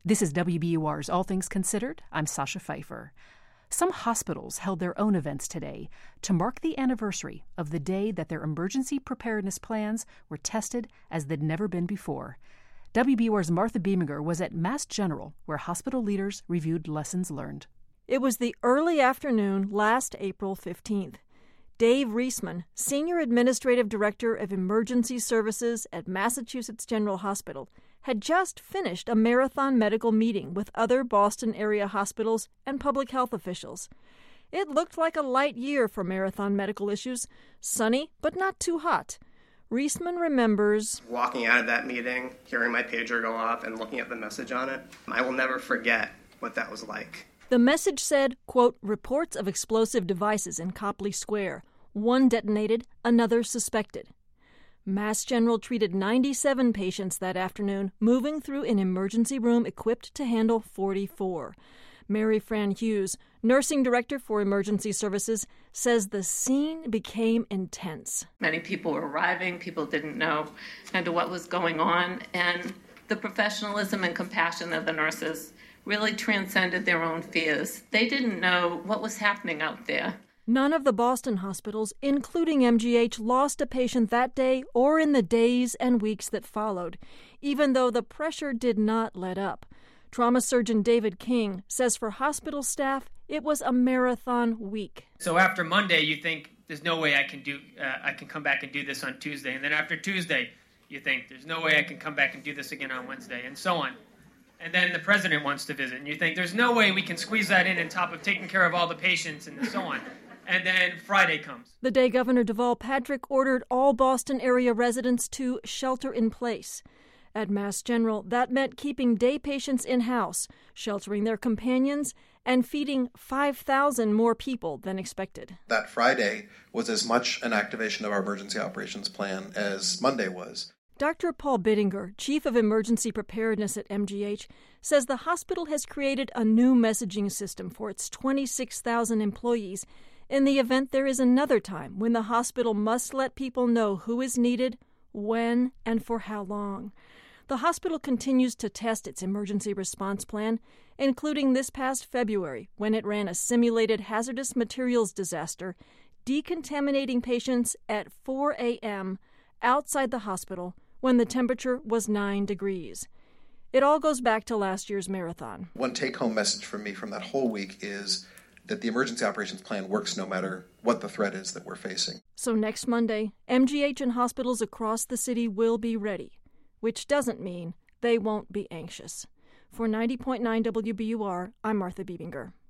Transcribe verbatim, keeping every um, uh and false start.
This is W B U R's All Things Considered. I'm Sasha Pfeiffer. Some hospitals held their own events today to mark the anniversary of the day that their emergency preparedness plans were tested as they'd never been before. W B U R's Martha Beeminger was at Mass General, where hospital leaders reviewed lessons learned. It was the early afternoon last April fifteenth. Dave Reisman, Senior Administrative Director of Emergency Services at Massachusetts General Hospital, had just finished a marathon medical meeting with other Boston area hospitals and public health officials. It looked like a light year for marathon medical issues, sunny but not too hot. Reisman remembers walking out of that meeting, hearing my pager go off, and looking at the message on it. I will never forget what that was like. The message said, quote, reports of explosive devices in Copley Square. One detonated, another suspected. Mass General treated ninety-seven patients that afternoon, moving through an emergency room equipped to handle forty-four. Mary Fran Hughes, nursing director for emergency services, says the scene became intense. Many people were arriving. People didn't know kind of what was going on. And the professionalism and compassion of the nurses really transcended their own fears. They didn't know what was happening out there. None of the Boston hospitals, including M G H, lost a patient that day or in the days and weeks that followed, even though the pressure did not let up. Trauma surgeon David King says for hospital staff, it was a marathon week. So after Monday, you think, there's no way I can do, uh, I can come back and do this on Tuesday. And then after Tuesday, you think, there's no way I can come back and do this again on Wednesday, and so on. And then the president wants to visit, and you think, there's no way we can squeeze that in on top of taking care of all the patients, and so on. And then Friday comes. The day Governor Deval Patrick ordered all Boston area residents to shelter in place. At Mass General, that meant keeping day patients in-house, sheltering their companions, and feeding five thousand more people than expected. That Friday was as much an activation of our emergency operations plan as Monday was. Doctor Paul Bittinger, Chief of Emergency Preparedness at M G H, says the hospital has created a new messaging system for its twenty-six thousand employees in the event there is another time when the hospital must let people know who is needed, when, and for how long. The hospital continues to test its emergency response plan, including this past February when it ran a simulated hazardous materials disaster, decontaminating patients at four a.m. outside the hospital when the temperature was nine degrees. It all goes back to last year's marathon. One take-home message from me from that whole week is that the emergency operations plan works no matter what the threat is that we're facing. So next Monday, M G H and hospitals across the city will be ready, which doesn't mean they won't be anxious. For ninety point nine W B U R, I'm Martha Beeminger.